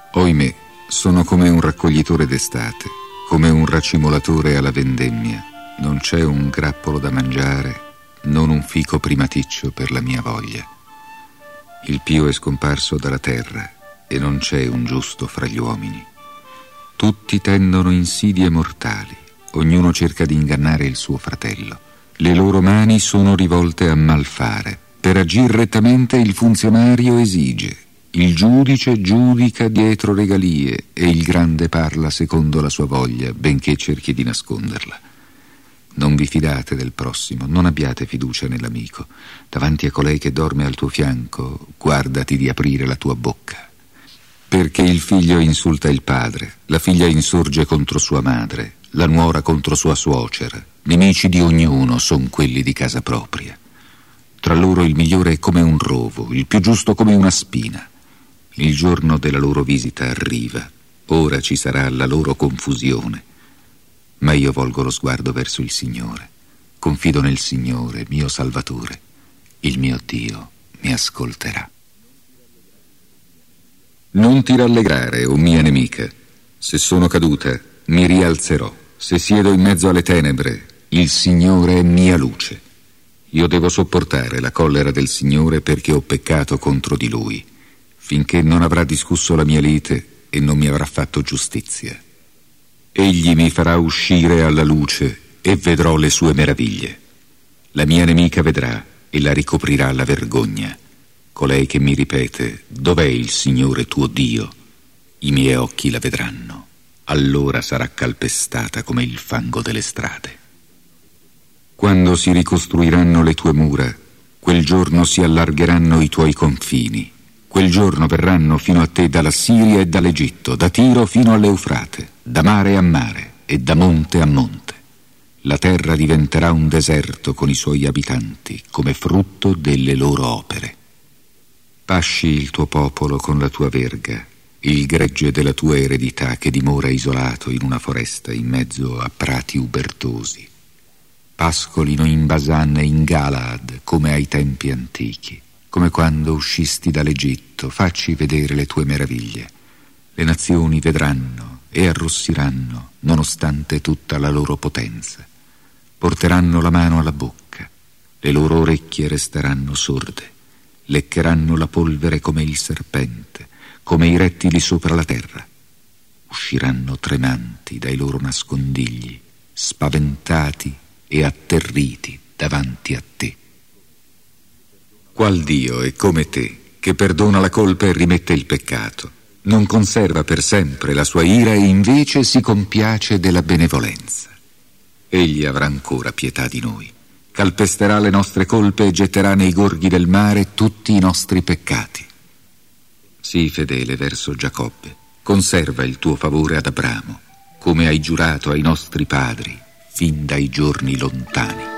Oimè, sono come un raccoglitore d'estate, come un racimolatore alla vendemmia. Non c'è un grappolo da mangiare, non un fico primaticcio per la mia voglia. Il pio è scomparso dalla terra e non c'è un giusto fra gli uomini. Tutti tendono insidie mortali, ognuno cerca di ingannare il suo fratello. Le loro mani sono rivolte a malfare. Per agir rettamente il funzionario esige, il giudice giudica dietro regalie e il grande parla secondo la sua voglia, benché cerchi di nasconderla. Non vi fidate del prossimo, non abbiate fiducia nell'amico. Davanti a colei che dorme al tuo fianco, guardati di aprire la tua bocca. Perché il figlio insulta il padre, la figlia insorge contro sua madre, la nuora contro sua suocera. Nemici di ognuno son quelli di casa propria. Tra loro il migliore è come un rovo, il più giusto come una spina. Il giorno della loro visita arriva, ora ci sarà la loro confusione. Ma io volgo lo sguardo verso il Signore. Confido nel Signore, mio Salvatore. Il mio Dio mi ascolterà. Non ti rallegrare, o mia nemica. Se sono caduta, mi rialzerò. Se siedo in mezzo alle tenebre, il Signore è mia luce. Io devo sopportare la collera del Signore perché ho peccato contro di Lui, finché non avrà discusso la mia lite e non mi avrà fatto giustizia. Egli mi farà uscire alla luce e vedrò le sue meraviglie. La mia nemica vedrà e la ricoprirà la vergogna. Colei che mi ripete: dov'è il Signore tuo Dio? I miei occhi la vedranno. Allora sarà calpestata come il fango delle strade. Quando si ricostruiranno le tue mura, quel giorno si allargheranno i tuoi confini. Quel giorno verranno fino a te dalla Siria e dall'Egitto, da Tiro fino all'Eufrate, da mare a mare e da monte a monte. La terra diventerà un deserto con i suoi abitanti, come frutto delle loro opere. Pasci il tuo popolo con la tua verga, il gregge della tua eredità che dimora isolato in una foresta in mezzo a prati ubertosi. Pascolino in Basan e in Galaad come ai tempi antichi, come quando uscisti dall'Egitto. Facci vedere le tue meraviglie. Le nazioni vedranno e arrossiranno nonostante tutta la loro potenza. Porteranno la mano alla bocca, le loro orecchie resteranno sorde, leccheranno la polvere come il serpente, come i rettili sopra la terra. Usciranno tremanti dai loro nascondigli, spaventati e atterriti davanti a te. Qual Dio è come te, che perdona la colpa e rimette il peccato, non conserva per sempre la sua ira e invece si compiace della benevolenza. Egli avrà ancora pietà di noi, calpesterà le nostre colpe e getterà nei gorghi del mare tutti i nostri peccati. Sii fedele verso Giacobbe, conserva il tuo favore ad Abramo, come hai giurato ai nostri padri fin dai giorni lontani.